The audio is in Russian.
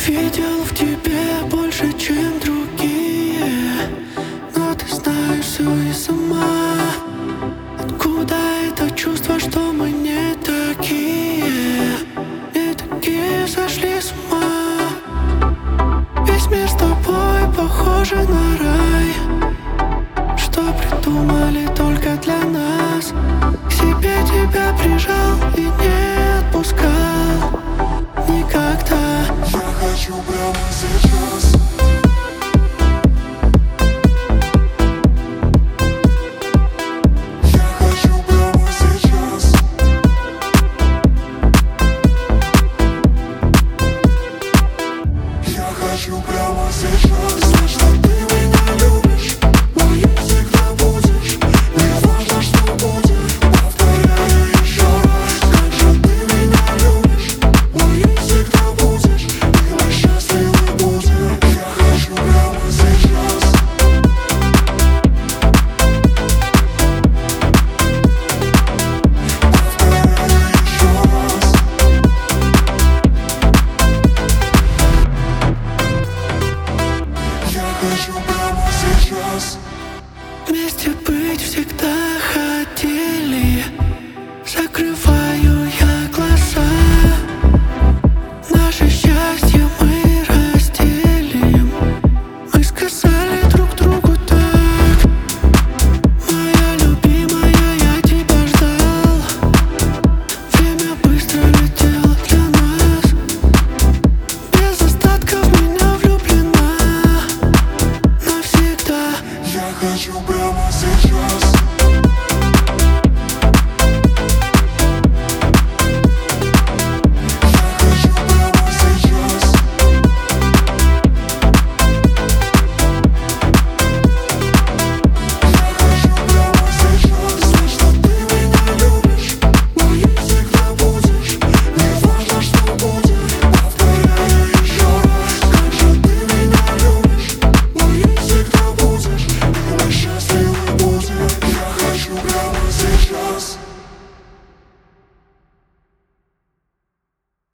Видел в тебе больше, чем другие, но ты знаешь все и сама. Откуда это чувство, что мы не такие, сошли с ума? Весь мир с тобой похоже на рай, что придумали только для нас. К себе тебя прижал и не отпускал никогда. Я хочу прямо сейчас. Я хочу прямо сейчас. Я хочу прямо сейчас. Знать, что ты меня любишь, моим всегда будешь. Не важно, что будет, повторяю еще раз. Знать, что ты меня любишь, моим всегда будешь. И мы счастливы будем. Я хочу прямо сейчас. Повторяю еще раз. Я хочу прямо сейчас. Вместе быть всегда.